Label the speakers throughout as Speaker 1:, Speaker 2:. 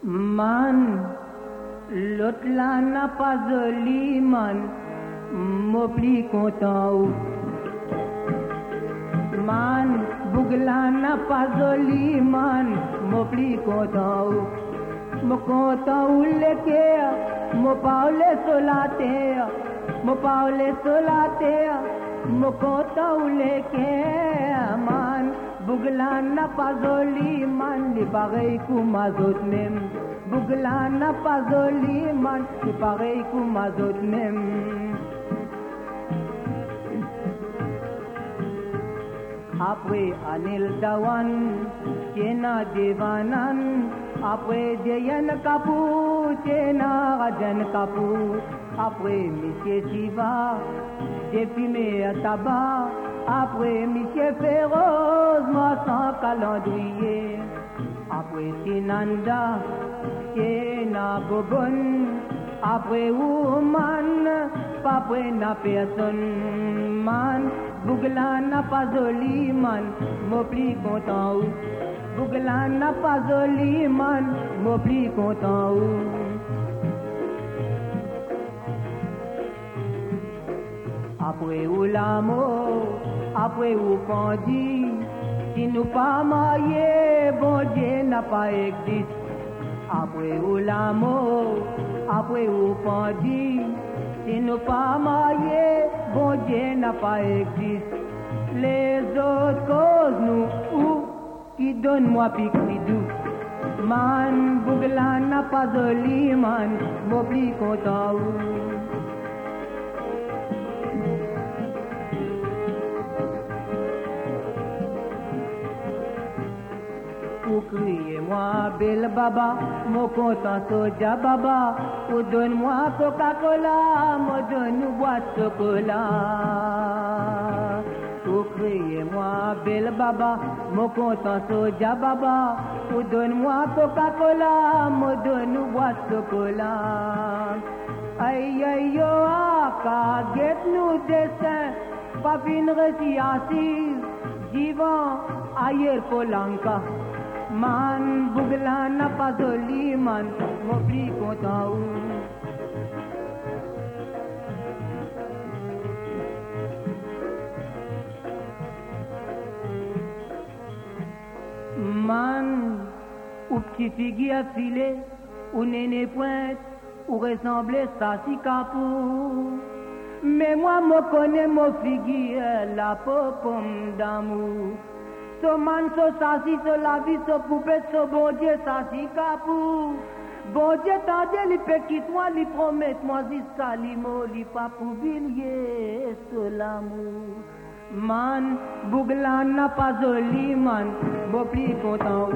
Speaker 1: Man, l'autre là n'a pas joli, man, moi plus content. Man, Bougla n'a pas joli, man, moi plus content. Moi content où les cœurs, moi parle sur la terre, moi parle sur la terre, moi content où les cœurs, man. Bougla n'a pas joli, man, il pareil comme ma autres même. Bougla n'a pas joli, man, il pareil comme ma autres même. Après Anil Dawan, Tiena Devanan, après Deyan Kapoor, Tiena Rajan Kapoor, après Monsieur Siva, défumé à tabac, après Monsieur Féroz, moi sans calendrier, après Tinanda, Tiena Bobon, après Woman, pas après na personne, man. Bougla n'a pas joli, man, moi plus content. Bougla n'a pas joli, man, moi plus content. Après où l'amour, après où Pandi, si nous pas mariés, bon Dieu n'a pas existé. Après où l'amour, après où Pandi, si nous pas mariés, bon Dieu n'a pas existé. Les autres causes nous ou qui donne moi piquidou. Man, Bougla n'a pas joli, man, moi plus content. Ou criez-moi belle baba, mon content soja baba, ou donne-moi Coca-Cola, moi donne-nous boîte chocolat. Ou criez-moi belle baba, mon content soja baba, ou donne-moi Coca-Cola, moi donne-nous boîte chocolat. Aïe aïe yo, aka, guette-nous dessin, pas une récit assise, divan, ailleurs Polanka. Man, Bougla n'a pas joli, man, moi plus content. Man, ou petit figui à filer, ou néné pointe, ou ressemblait ça si capou. Mais moi, me connais mon figui, la pomme d'amour. So man, so sasi, so la vie, so poupée, so bon Dieu, sasi capou. Bon Dieu, tendez, li pe quitte moi, li promet, moi, si salimo, li pas pour bilier, so l'amour. Man, Bougla n'a pas joli, man, bon plus content.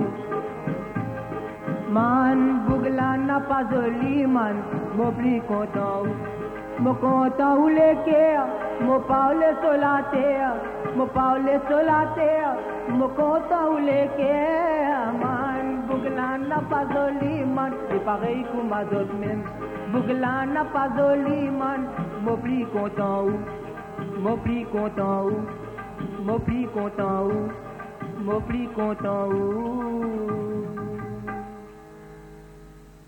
Speaker 1: Man, Bougla n'a pas joli, man, bon plus content. Mon content où les cœurs, mon parle sur la terre, mon parle sur la terre, mon content où les cœurs, man. Bougla n'a pas joli, man, c'est pareil comme ma autres même. Bougla n'a pas joli, man, mon plus content où, mon plus content où, mon plus content où, mon plus content où.